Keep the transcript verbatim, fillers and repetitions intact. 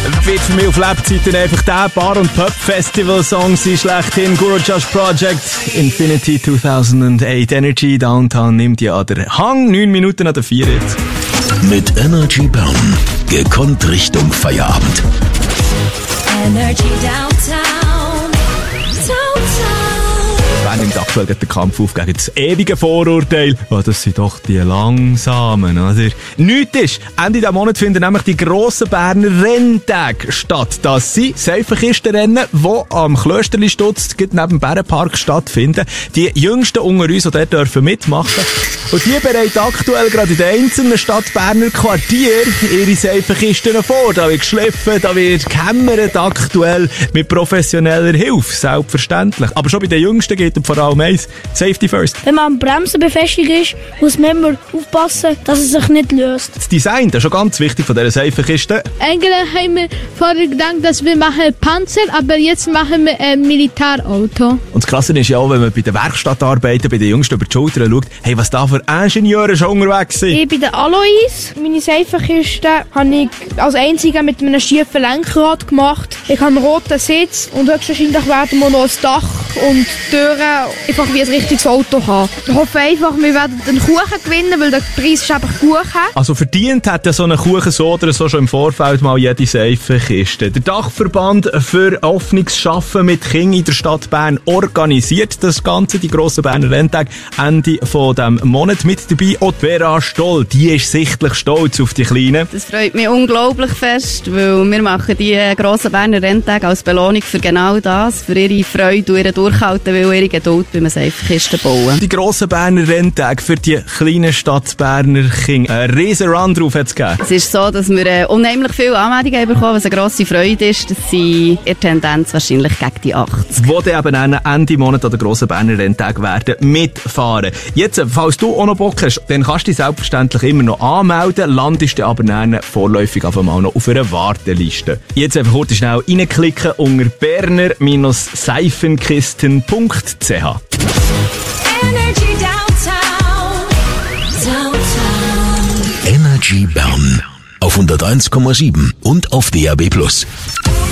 Wird für mich auf Lebzeiten einfach der Bar- und Pub-Festival-Song sein, schlechthin. Guru Josh Project, Infinity zweitausendacht, Energy Downtown nimmt ja an der Hang, neun Minuten an der vier jetzt. Mit Energy Bern, gekonnt Richtung Feierabend. Energy Downtown, Downtown. Bern nimmt aktuell den Kampf auf gegen das ewige Vorurteil. Oh, das sind doch die Langsamen, oder? Nichts ist, Ende dieses Monat finden nämlich die grossen Berner Renntage statt. Das sind Seifenkistenrennen, die am Klösterli-Stutz neben dem Bärenpark stattfinden. Die Jüngsten unter uns, die dort dürfen mitmachen. Und die bereiten aktuell gerade in den einzelnen Stadt-Berner Quartieren ihre Seifenkisten vor. Da wird geschliffen, da wird gehämmert aktuell mit professioneller Hilfe, selbstverständlich. Aber schon bei den Jüngsten geht vor allem eins: Safety first. Wenn man am Bremsen befestigt ist, muss man immer aufpassen, dass es sich nicht löst. Das Design, das ist schon ganz wichtig von dieser Seifenkiste. Eigentlich haben wir vorher gedacht, dass wir machen Panzer, aber jetzt machen wir ein Militärauto. Und das Krasse ist ja auch, wenn man bei den Werkstattarbeiten, bei den Jüngsten über die Schulter schaut, hey, was da für Ingenieure schon unterwegs sind. Ich bin der Alois. Meine Seifenkiste habe ich als einziger mit einem schiefen Lenkrad gemacht. Ich habe einen roten Sitz und höchstwahrscheinlich werden wir noch das Dach und Türen einfach wie ein richtiges Auto haben. Ich hoffe einfach, wir werden den Kuchen gewinnen, weil der Preis ist einfach Kuchen. Also verdient hat ja so einen Kuchen so oder so schon im Vorfeld mal jede Seifenkiste. Der Dachverband für offenes Schaffen mit Kindern in der Stadt Bern organisiert das Ganze, die grossen Berner Renntage, Ende von diesem Monat. Mit dabei auch die Vera Stoll. Die ist sichtlich stolz auf die Kleinen. Das freut mich unglaublich fest, weil wir machen die grossen Berner Renntage als Belohnung für genau das, für ihre Freude und ihr Durchhalten, weil ihre Geduld beim Seifenkisten bauen. Die grossen Berner Renntage für die kleinen Stadtberner Kinder. Ein riesen Run drauf hat es gegeben. Es ist so, dass wir äh, unheimlich viele Anmeldungen haben bekommen, was eine grosse Freude ist. Das sind in Tendenz wahrscheinlich gegen die achtzig. Wo dann eben Ende Monat an der grossen Berner Renntag werden mitfahren. Jetzt, falls du auch noch Bock hast, dann kannst du dich selbstverständlich immer noch anmelden, landest du aber dann vorläufig auf einmal noch auf einer Warteliste. Jetzt einfach kurz schnell reinklicken unter berner seifenkisten punkt c h. Energy Downtown, Downtown. Energy Bern auf hunderteins Komma sieben und auf D A B plus.